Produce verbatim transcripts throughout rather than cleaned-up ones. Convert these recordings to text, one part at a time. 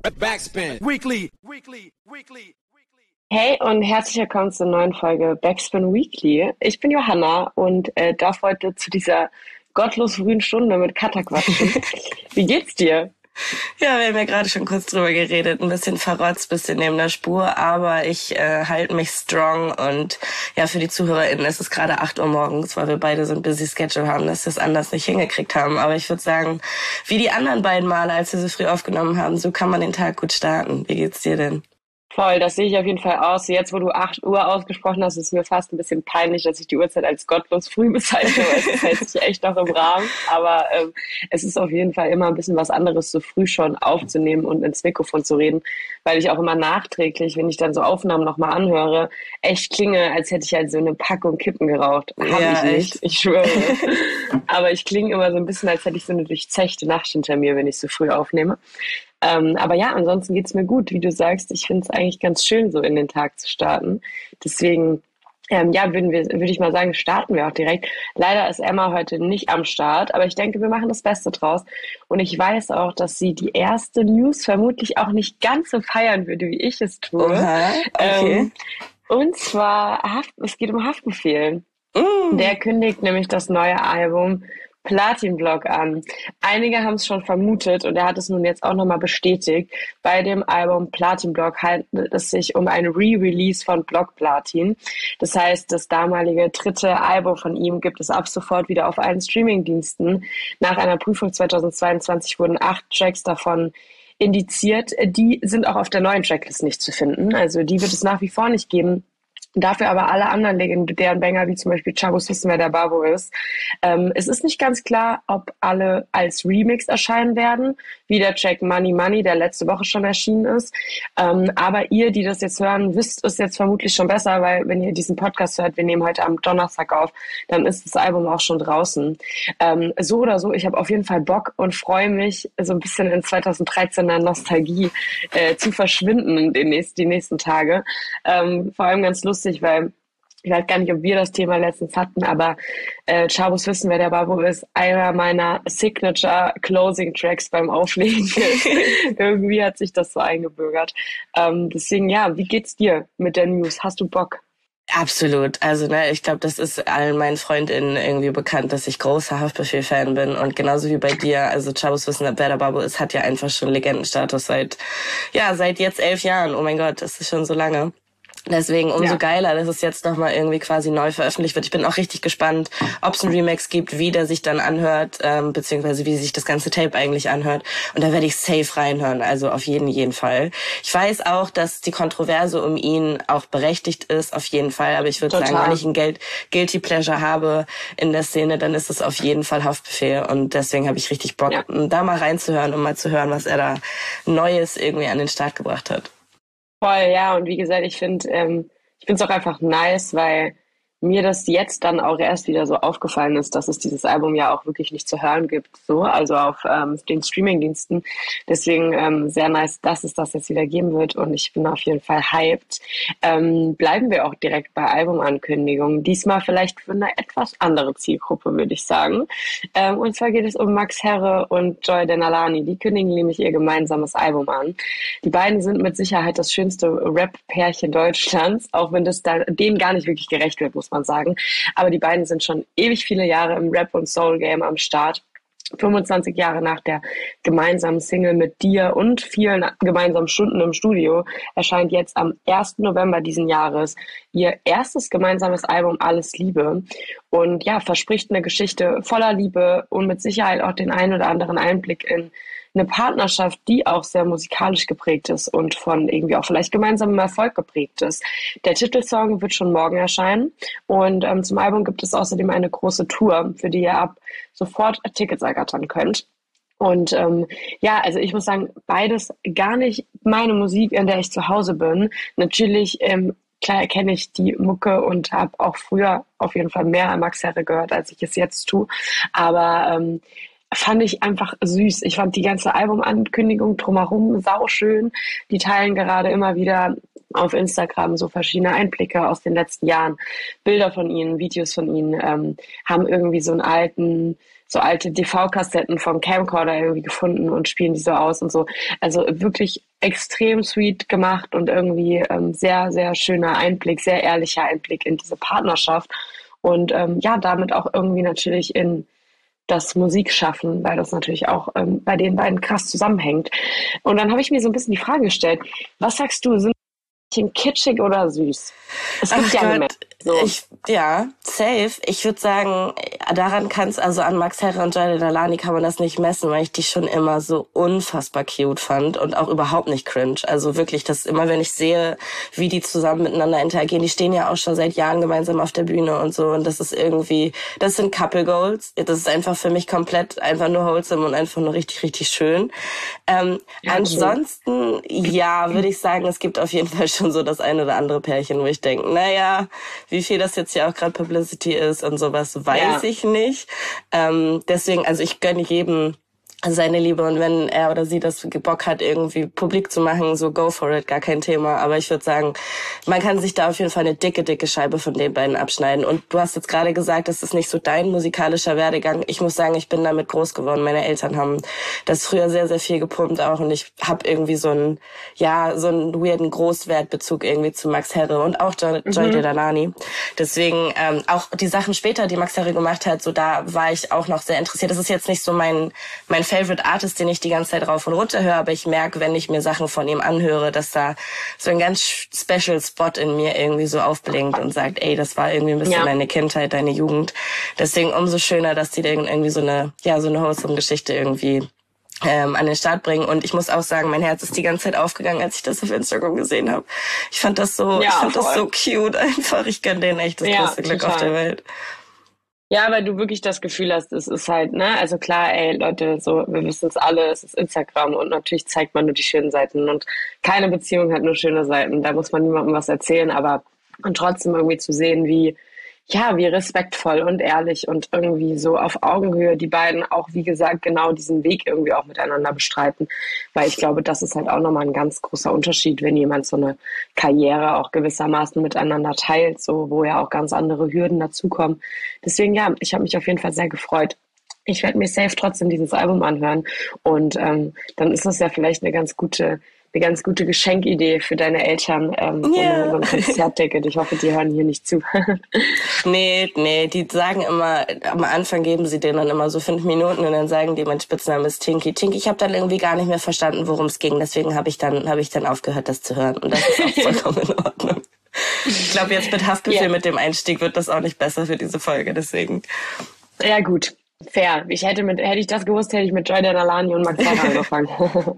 Backspin. Weekly. Weekly. Weekly. Hey und herzlich willkommen zur neuen Folge Backspin Weekly. Ich bin Johanna und äh, darf heute zu dieser gottlos frühen Stunde mit Katha quatschen. Wie geht's dir? Ja, wir haben ja gerade schon kurz drüber geredet, ein bisschen verrotzt, bisschen neben der Spur, aber ich äh, halte mich strong und ja, für die ZuhörerInnen ist es gerade acht Uhr morgens, weil wir beide so ein busy Schedule haben, dass wir es anders nicht hingekriegt haben. Aber ich würde sagen, wie die anderen beiden Male, als wir so früh aufgenommen haben, so kann man den Tag gut starten. Wie geht's dir denn? Voll, das sehe ich auf jeden Fall aus. Jetzt, wo du acht Uhr ausgesprochen hast, ist mir fast ein bisschen peinlich, dass ich die Uhrzeit als gottlos früh bezeichne, weil es hält sich echt noch im Rahmen. Aber ähm, es ist auf jeden Fall immer ein bisschen was anderes, so früh schon aufzunehmen und ins Mikrofon zu reden, weil ich auch immer nachträglich, wenn ich dann so Aufnahmen nochmal anhöre, echt klinge, als hätte ich halt so eine Packung Kippen geraucht. Hab ja, ich nicht, echt. ich schwöre. Aber ich klinge immer so ein bisschen, als hätte ich so eine durchzechte Nacht hinter mir, wenn ich so früh aufnehme. Ähm, aber ja, ansonsten geht's mir gut, wie du sagst. Ich finde es eigentlich ganz schön, so in den Tag zu starten. Deswegen, ähm, ja, würden wir, würde ich mal sagen, starten wir auch direkt. Leider ist Emma heute nicht am Start, aber ich denke, wir machen das Beste draus. Und ich weiß auch, dass sie die erste News vermutlich auch nicht ganz so feiern würde, wie ich es tue. Oha, okay. Ähm, und zwar, Haft, es geht um Haftbefehl. Mm. Der kündigt nämlich das neue Album Platin Block an. Einige haben es schon vermutet und er hat es nun jetzt auch nochmal bestätigt. Bei dem Album Platin Block handelt es sich um ein Re-Release von Block Platin. Das heißt, das damalige dritte Album von ihm gibt es ab sofort wieder auf allen Streamingdiensten. Nach einer Prüfung zweitausendzweiundzwanzig wurden acht Tracks davon indiziert. Die sind auch auf der neuen Tracklist nicht zu finden. Also die wird es nach wie vor nicht geben. Dafür aber alle anderen legendären Banger, wie zum Beispiel Chabos Wissen, wer der Babo ist. Ähm, es ist nicht ganz klar, ob alle als Remix erscheinen werden, wie der Track Money Money, der letzte Woche schon erschienen ist. Ähm, aber ihr, die das jetzt hören, wisst es jetzt vermutlich schon besser, weil wenn ihr diesen Podcast hört, wir nehmen heute am Donnerstag auf, dann ist das Album auch schon draußen. Ähm, so oder so, ich habe auf jeden Fall Bock und freue mich, so ein bisschen in zweitausenddreizehner Nostalgie äh, zu verschwinden den nächsten, die nächsten Tage. Ähm, vor allem ganz lustig, weil ich weiß gar nicht, ob wir das Thema letztens hatten, aber äh, Chabos Wissen, wer der Babo ist, einer meiner Signature-Closing-Tracks beim Auflegen. Irgendwie hat sich das so eingebürgert. Ähm, deswegen, ja, wie geht's dir mit der News? Hast du Bock? Absolut. Also, ne, ich glaube, das ist allen meinen FreundInnen irgendwie bekannt, dass ich großer Haftbefehl-Fan bin. Und genauso wie bei dir, also Chabos Wissen, wer der Babo ist, hat ja einfach schon Legendenstatus seit, ja, seit jetzt elf Jahren. Oh mein Gott, das ist schon so lange. Deswegen umso Ja. geiler, dass es jetzt nochmal irgendwie quasi neu veröffentlicht wird. Ich bin auch richtig gespannt, ob es einen Remix gibt, wie der sich dann anhört, ähm, beziehungsweise wie sich das ganze Tape eigentlich anhört. Und da werde ich safe reinhören, also auf jeden, jeden Fall. Ich weiß auch, dass die Kontroverse um ihn auch berechtigt ist, auf jeden Fall. Aber ich würde sagen, wenn ich ein Geld, Guilty Pleasure habe in der Szene, dann ist es auf jeden Fall Haftbefehl. Und deswegen habe ich richtig Bock, Ja. da mal reinzuhören, um mal zu hören, was er da Neues irgendwie an den Start gebracht hat. Voll, ja, und wie gesagt, ich finde ähm, ich finde es auch einfach nice, weil mir das jetzt dann auch erst wieder so aufgefallen ist, dass es dieses Album ja auch wirklich nicht zu hören gibt, so, also auf ähm, den Streamingdiensten. Deswegen ähm, sehr nice, dass es das jetzt wieder geben wird und ich bin auf jeden Fall hyped. Ähm, bleiben wir auch direkt bei Albumankündigungen. Diesmal vielleicht für eine etwas andere Zielgruppe, würde ich sagen. Ähm, und zwar geht es um Max Herre und Joy Denalani. Die kündigen nämlich ihr gemeinsames Album an. Die beiden sind mit Sicherheit das schönste Rap-Pärchen Deutschlands, auch wenn das da denen gar nicht wirklich gerecht wird, muss man sagen. Aber die beiden sind schon ewig viele Jahre im Rap- und Soul-Game am Start. fünfundzwanzig Jahre nach der gemeinsamen Single mit dir und vielen gemeinsamen Stunden im Studio erscheint jetzt am ersten November diesen Jahres ihr erstes gemeinsames Album Alles Liebe und ja, verspricht eine Geschichte voller Liebe und mit Sicherheit auch den einen oder anderen Einblick in eine Partnerschaft, die auch sehr musikalisch geprägt ist und von irgendwie auch vielleicht gemeinsamem Erfolg geprägt ist. Der Titelsong wird schon morgen erscheinen und ähm, zum Album gibt es außerdem eine große Tour, für die ihr ab sofort Tickets ergattern könnt. Und ähm, ja, also ich muss sagen, beides gar nicht meine Musik, in der ich zu Hause bin. Natürlich ähm, klar erkenne ich die Mucke und habe auch früher auf jeden Fall mehr Max Herre gehört, als ich es jetzt tue. Aber ähm, fand ich einfach süß. Ich fand die ganze Albumankündigung drumherum sauschön. Die teilen gerade immer wieder auf Instagram so verschiedene Einblicke aus den letzten Jahren. Bilder von ihnen, Videos von ihnen, ähm, haben irgendwie so einen alten, so alte D V-Kassetten vom Camcorder irgendwie gefunden und spielen die so aus und so. Also wirklich extrem sweet gemacht und irgendwie ähm, sehr, sehr schöner Einblick, sehr ehrlicher Einblick in diese Partnerschaft und ähm, ja, damit auch irgendwie natürlich in das Musikschaffen, weil das natürlich auch ähm, bei den beiden krass zusammenhängt. Und dann habe ich mir so ein bisschen die Frage gestellt, was sagst du, sind die kitschig oder süß? Es gibt Ach ja eine Gott, Menge. So. ich, ja, safe. Ich würde sagen, daran kann es, also an Max Herre und Joy Dalani kann man das nicht messen, weil ich die schon immer so unfassbar cute fand und auch überhaupt nicht cringe. Also wirklich, das immer, wenn ich sehe, wie die zusammen miteinander interagieren, die stehen ja auch schon seit Jahren gemeinsam auf der Bühne und so und das ist irgendwie, das sind Couple Goals. Das ist einfach für mich komplett einfach nur wholesome und einfach nur richtig, richtig schön. Ähm, Ja, ansonsten, ja, würde ich sagen, es gibt auf jeden Fall schon so das ein oder andere Pärchen, wo ich denke, naja, wie viel das jetzt ja auch gerade Publicity ist und sowas, weiß Ja. ich nicht. Ähm, deswegen, also ich gönne jedem seine Liebe und wenn er oder sie das Bock hat, irgendwie publik zu machen, so go for it, gar kein Thema. Aber ich würde sagen, man kann sich da auf jeden Fall eine dicke, dicke Scheibe von den beiden abschneiden. Und du hast jetzt gerade gesagt, das ist nicht so dein musikalischer Werdegang. Ich muss sagen, ich bin damit groß geworden. Meine Eltern haben das früher sehr, sehr viel gepumpt auch und ich habe irgendwie so einen, ja, so einen weirden Großwertbezug irgendwie zu Max Herre und auch Joy, Mhm. Joy Dalani. Deswegen ähm, auch die Sachen später, die Max Herre gemacht hat, so da war ich auch noch sehr interessiert. Das ist jetzt nicht so mein mein Favorite Artist, den ich die ganze Zeit rauf und runter höre, aber ich merke, wenn ich mir Sachen von ihm anhöre, dass da so ein ganz special Spot in mir irgendwie so aufblinkt und sagt, ey, das war irgendwie ein bisschen Ja. deine Kindheit, deine Jugend. Deswegen umso schöner, dass die dann irgendwie so eine, ja, so eine wholesome Geschichte irgendwie ähm, an den Start bringen. Und ich muss auch sagen, mein Herz ist die ganze Zeit aufgegangen, als ich das auf Instagram gesehen habe. Ich fand das so, Ja, ich fand voll. das so cute einfach. Ich gönne denen echt das Ja, größte Glück total. auf der Welt. Ja, weil du wirklich das Gefühl hast, es ist halt, ne, also klar, ey, Leute, so, wir wissen es alle, es ist Instagram und natürlich zeigt man nur die schönen Seiten und keine Beziehung hat nur schöne Seiten, da muss man niemandem was erzählen, aber und trotzdem irgendwie zu sehen, wie, ja, wie respektvoll und ehrlich und irgendwie so auf Augenhöhe die beiden auch, wie gesagt, genau diesen Weg irgendwie auch miteinander bestreiten, weil ich glaube, das ist halt auch nochmal ein ganz großer Unterschied, wenn jemand so eine Karriere auch gewissermaßen miteinander teilt, so wo ja auch ganz andere Hürden dazukommen. Deswegen ja, ich habe mich auf jeden Fall sehr gefreut. Ich werde mir safe trotzdem dieses Album anhören und ähm, dann ist das ja vielleicht eine ganz gute, eine ganz gute Geschenkidee für deine Eltern, ähm, so, Ja. eine, so ein Konzertticket. Ich hoffe, die hören hier nicht zu. Nee, nee, die sagen immer, am Anfang geben sie denen dann immer so fünf Minuten und dann sagen die, mein Spitzname ist Tinky. Tinky, ich habe dann irgendwie gar nicht mehr verstanden, worum es ging. Deswegen habe ich dann habe ich dann aufgehört, das zu hören. Und das ist auch vollkommen in Ordnung. Ich glaube, jetzt mit Haftbefehl Ja. mit dem Einstieg wird das auch nicht besser für diese Folge. Deswegen. Ja, gut. Fair. Ich hätte mit, hätte ich das gewusst, hätte ich mit Joy Dalani und Max Herre angefangen.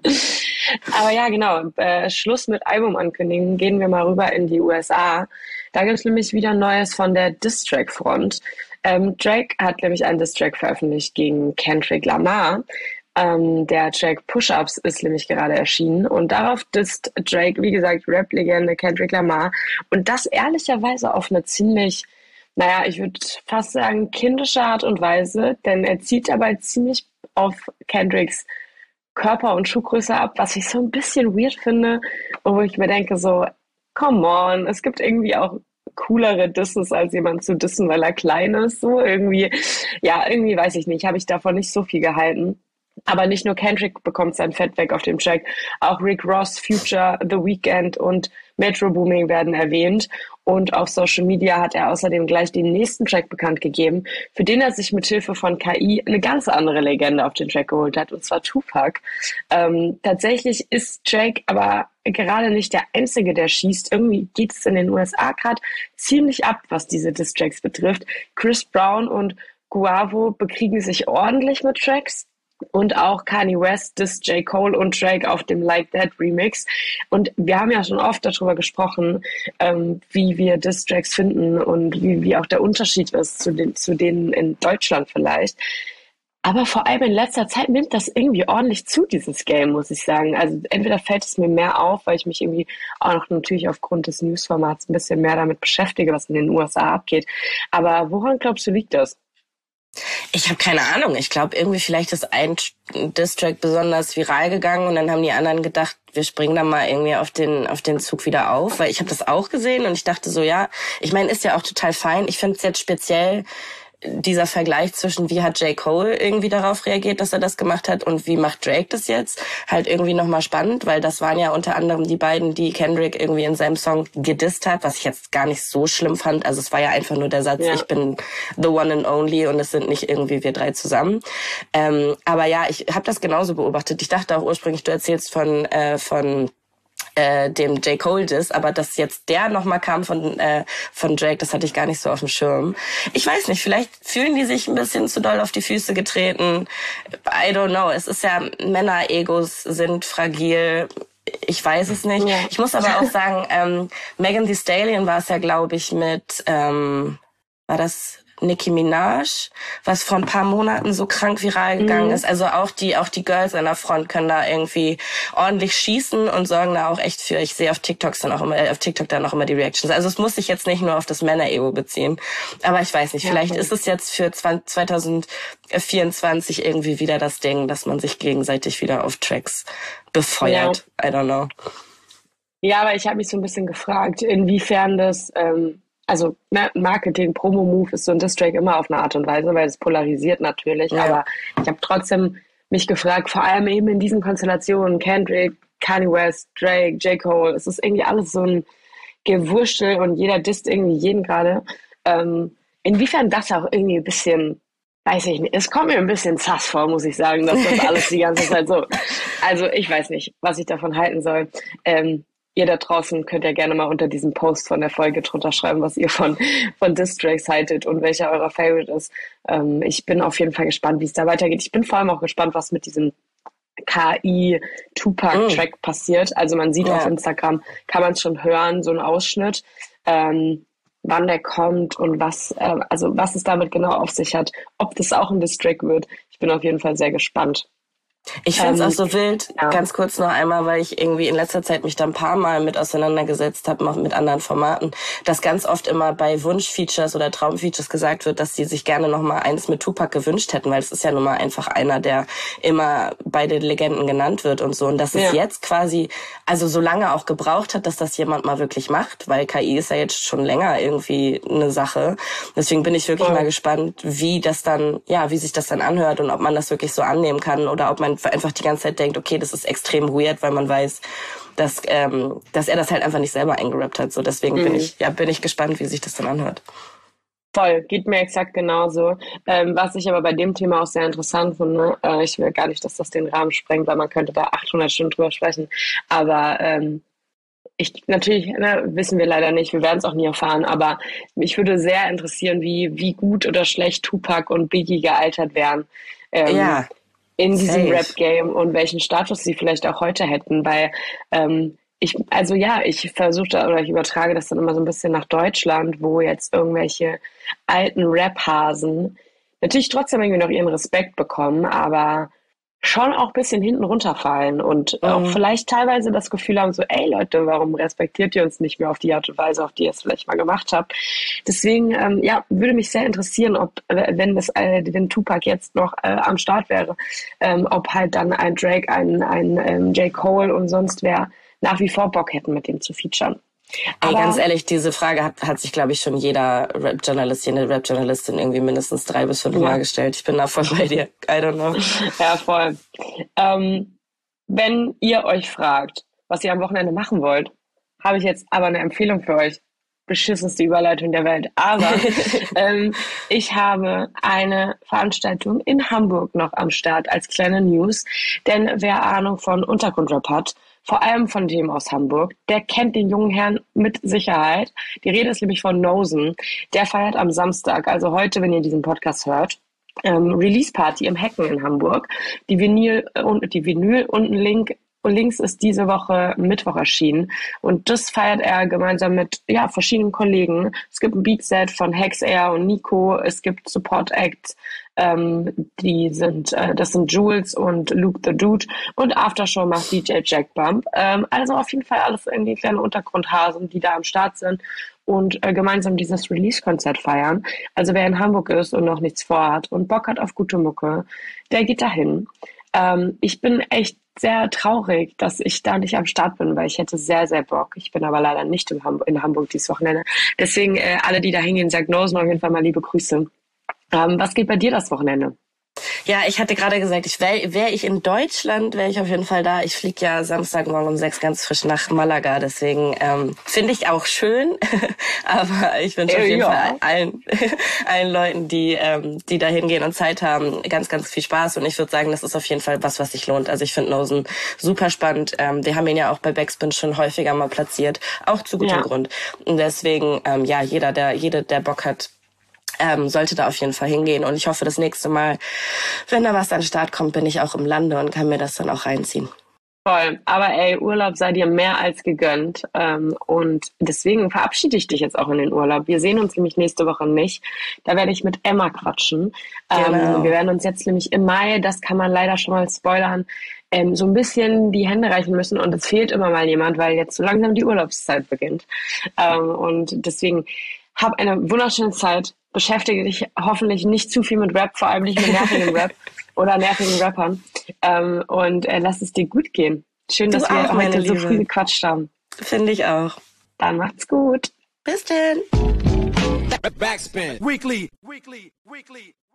Aber ja, genau. Äh, Schluss mit Albumankündigungen. Gehen wir mal rüber in die U S A. Da gibt es nämlich wieder Neues von der Diss-Track-Front. Ähm, Drake hat nämlich einen Diss-Track veröffentlicht gegen Kendrick Lamar. Ähm, der Track Push-Ups ist nämlich gerade erschienen und darauf disst Drake, wie gesagt, Rap-Legende Kendrick Lamar und das ehrlicherweise auf eine ziemlich, naja, ich würde fast sagen, kindische Art und Weise, denn er zielt dabei ziemlich auf Kendricks Körper- und Schuhgröße ab, was ich so ein bisschen weird finde, und wo ich mir denke so, come on, es gibt irgendwie auch coolere Disses, als jemand zu dissen, weil er klein ist, so irgendwie, ja, irgendwie weiß ich nicht, habe ich davon nicht so viel gehalten. Aber nicht nur Kendrick bekommt sein Fett weg auf dem Track, auch Rick Ross, Future, The Weeknd und Metro Booming werden erwähnt. Und auf Social Media hat er außerdem gleich den nächsten Track bekannt gegeben, für den er sich mit Hilfe von K I eine ganz andere Legende auf den Track geholt hat, und zwar Tupac. Ähm, tatsächlich ist Drake aber gerade nicht der Einzige, der schießt. Irgendwie geht es in den U S A gerade ziemlich ab, was diese Diss-Tracks betrifft. Chris Brown und Guavo bekriegen sich ordentlich mit Tracks. Und auch Kanye West disst J. Cole und Drake auf dem Like That Remix. Und wir haben ja schon oft darüber gesprochen, ähm, wie wir Diss-Tracks finden und wie, wie auch der Unterschied ist zu, den, zu denen in Deutschland vielleicht. Aber vor allem in letzter Zeit nimmt das irgendwie ordentlich zu, dieses Game, muss ich sagen. Also entweder fällt es mir mehr auf, weil ich mich irgendwie auch noch natürlich aufgrund des Newsformats ein bisschen mehr damit beschäftige, was in den U S A abgeht. Aber woran glaubst du, liegt das? Ich habe keine Ahnung. Ich glaube, irgendwie vielleicht ist ein Diss-Track besonders viral gegangen und dann haben die anderen gedacht, wir springen da mal irgendwie auf den auf den Zug wieder auf. Weil ich habe das auch gesehen und ich dachte so, ja, ich meine, ist ja auch total fein. Ich finde es jetzt speziell dieser Vergleich zwischen wie hat J. Cole irgendwie darauf reagiert, dass er das gemacht hat und wie macht Drake das jetzt, halt irgendwie nochmal spannend, weil das waren ja unter anderem die beiden, die Kendrick irgendwie in seinem Song gedisst hat, was ich jetzt gar nicht so schlimm fand. Also es war ja einfach nur der Satz, ja. Ich bin the one and only und es sind nicht irgendwie wir drei zusammen. Ähm, aber ja, ich habe das genauso beobachtet. Ich dachte auch ursprünglich, du erzählst von äh, von äh, dem J. Cole Diss, aber dass jetzt der nochmal kam von äh, von Drake, das hatte ich gar nicht so auf dem Schirm. Ich weiß nicht, vielleicht fühlen die sich ein bisschen zu doll auf die Füße getreten. I don't know. Es ist ja, Männer-Egos sind fragil. Ich weiß es nicht. Ja. Ich muss aber auch sagen, ähm, Megan Thee Stallion war es ja, glaube ich, mit, ähm, war das Nicki Minaj, was vor ein paar Monaten so krank viral gegangen mhm. ist. Also auch die auch die Girls an der Front können da irgendwie ordentlich schießen und sorgen da auch echt für. Ich sehe auf TikToks dann auch immer äh, auf TikTok dann auch immer die Reactions. Also es muss sich jetzt nicht nur auf das Männer-Ego beziehen. Aber ich weiß nicht, ja, vielleicht okay. ist es jetzt für zwanzig vierundzwanzig irgendwie wieder das Ding, dass man sich gegenseitig wieder auf Tracks befeuert. Ja. I don't know. Ja, aber ich habe mich so ein bisschen gefragt, inwiefern das ähm also ne, Marketing, Promo-Move ist so ein Diss-Track immer auf eine Art und Weise, weil es polarisiert natürlich, ja. aber ich habe trotzdem mich gefragt, vor allem eben in diesen Konstellationen, Kendrick, Kanye West, Drake, J. Cole, es ist irgendwie alles so ein Gewurschtel und jeder disst irgendwie jeden gerade. Ähm, inwiefern das auch irgendwie ein bisschen, weiß ich nicht, es kommt mir ein bisschen sass vor, muss ich sagen, dass das alles die ganze Zeit so, also ich weiß nicht, was ich davon halten soll. Ähm, Ihr da draußen könnt ja gerne mal unter diesem Post von der Folge drunter schreiben, was ihr von, von Diss-Tracks haltet und welcher eurer Favorite ist. Ähm, ich bin auf jeden Fall gespannt, wie es da weitergeht. Ich bin vor allem auch gespannt, was mit diesem K I-Tupac-Track mm. passiert. Also man sieht ja. auf Instagram, kann man es schon hören, so ein Ausschnitt, ähm, wann der kommt und was, äh, also was es damit genau auf sich hat, ob das auch ein Diss-Track wird. Ich bin auf jeden Fall sehr gespannt. Ich finde es ähm, auch so wild, ja. ganz kurz noch einmal, weil ich irgendwie in letzter Zeit mich da ein paar Mal mit auseinandergesetzt habe, auch mit anderen Formaten, dass ganz oft immer bei Wunschfeatures oder Traumfeatures gesagt wird, dass sie sich gerne noch mal eins mit Tupac gewünscht hätten, weil es ist ja nun mal einfach einer, der immer bei den Legenden genannt wird und so. Und dass ja. es jetzt quasi, also so lange auch gebraucht hat, dass das jemand mal wirklich macht, weil K I ist ja jetzt schon länger irgendwie eine Sache. Deswegen bin ich wirklich ja. mal gespannt, wie das dann, ja, wie sich das dann anhört und ob man das wirklich so annehmen kann oder ob man einfach die ganze Zeit denkt, okay, das ist extrem weird, weil man weiß, dass ähm, dass er das halt einfach nicht selber eingerappt hat. So deswegen mhm. bin ich ja bin ich gespannt, wie sich das dann anhört. Voll, geht mir exakt genauso. Ähm, was ich aber bei dem Thema auch sehr interessant finde, äh, ich will gar nicht, dass das den Rahmen sprengt, weil man könnte da achthundert Stunden drüber sprechen. Aber ähm, ich natürlich ne, wissen wir leider nicht, wir werden es auch nie erfahren. Aber mich würde sehr interessieren, wie wie gut oder schlecht Tupac und Biggie gealtert wären. Ähm, ja. in diesem Safe. Rap-Game und welchen Status sie vielleicht auch heute hätten, weil ähm, ich, also ja, ich versuche da oder ich übertrage das dann immer so ein bisschen nach Deutschland, wo jetzt irgendwelche alten Rap-Hasen natürlich trotzdem irgendwie noch ihren Respekt bekommen, aber schon auch ein bisschen hinten runterfallen und mhm. auch vielleicht teilweise das Gefühl haben, so, ey Leute, warum respektiert ihr uns nicht mehr auf die Art und Weise, auf die ihr es vielleicht mal gemacht habt? Deswegen, ähm, ja, würde mich sehr interessieren, ob, äh, wenn das, äh, wenn Tupac jetzt noch äh, am Start wäre, ähm, ob halt dann ein Drake, ein, ein ähm, J. Cole und sonst wer nach wie vor Bock hätten, mit dem zu featuren. Ey, ganz ehrlich, diese Frage hat, hat sich, glaube ich, schon jeder Rap-Journalist, jede Rap-Journalistin irgendwie mindestens drei bis fünf ja. Mal gestellt. Ich bin da voll bei dir. I don't know. Ja, voll. Ähm, wenn ihr euch fragt, was ihr am Wochenende machen wollt, habe ich jetzt aber eine Empfehlung für euch. Beschissenste Überleitung der Welt. Aber ähm, ich habe eine Veranstaltung in Hamburg noch am Start als kleine News. Denn wer Ahnung von Untergrundrap hat, vor allem von dem aus Hamburg, der kennt den jungen Herrn mit Sicherheit. Die Rede ist nämlich von Nosen. Der feiert am Samstag, also heute, wenn ihr diesen Podcast hört, ähm, Release-Party im Hecken in Hamburg. Die Vinyl und die Vinyl und ein Link und links ist diese Woche Mittwoch erschienen und das feiert er gemeinsam mit ja verschiedenen Kollegen. Es gibt ein Beatset von Hex Air und Nico, es gibt Support Acts, ähm, die sind äh, das sind Jules und Luke the Dude und Aftershow macht D J Jack Bump. Ähm, also auf jeden Fall alles irgendwie kleine Untergrundhasen, die da am Start sind und äh, gemeinsam dieses Release-Konzert feiern. Also wer in Hamburg ist und noch nichts vorhat und Bock hat auf gute Mucke, der geht dahin. Ähm, ich bin echt sehr traurig, dass ich da nicht am Start bin, weil ich hätte sehr, sehr Bock. Ich bin aber leider nicht in Hamburg, in Hamburg dieses Wochenende. Deswegen äh, alle, die da hingehen, sagt Nosen auf jeden Fall mal liebe Grüße. Ähm, was geht bei dir das Wochenende? Ja, ich hatte gerade gesagt, ich wäre wär ich in Deutschland, wäre ich auf jeden Fall da. Ich fliege ja Samstagmorgen um sechs ganz frisch nach Malaga, deswegen ähm, finde ich auch schön. Aber ich wünsche auf jeden ja. Fall allen, allen Leuten, die ähm, die da hingehen und Zeit haben, ganz, ganz viel Spaß. Und ich würde sagen, das ist auf jeden Fall was, was sich lohnt. Also ich finde Nosen super spannend. Ähm, wir haben ihn ja auch bei Backspin schon häufiger mal platziert, auch zu gutem Ja. Grund. Und deswegen, ähm, ja, jeder, der jede, der Bock hat, Ähm, sollte da auf jeden Fall hingehen. Und ich hoffe, das nächste Mal, wenn da was an den Start kommt, bin ich auch im Lande und kann mir das dann auch reinziehen. Voll. Aber ey, Urlaub sei dir mehr als gegönnt. Ähm, und deswegen verabschiede ich dich jetzt auch in den Urlaub. Wir sehen uns nämlich nächste Woche nicht. Da werde ich mit Emma quatschen. Genau. Ähm, wir werden uns jetzt nämlich im Mai, das kann man leider schon mal spoilern, ähm, so ein bisschen die Hände reichen müssen. Und es fehlt immer mal jemand, weil jetzt so langsam die Urlaubszeit beginnt. Ähm, und deswegen hab eine wunderschöne Zeit. Beschäftige dich hoffentlich nicht zu viel mit Rap, vor allem nicht mit nervigem Rap oder nervigen Rappern. Ähm, und äh, lass es dir gut gehen. Schön, Du dass wir auch, meine heute so Liebe. früh gequatscht haben. Finde ich auch. Dann macht's gut. Bis denn. Backspin. Weekly, weekly, weekly.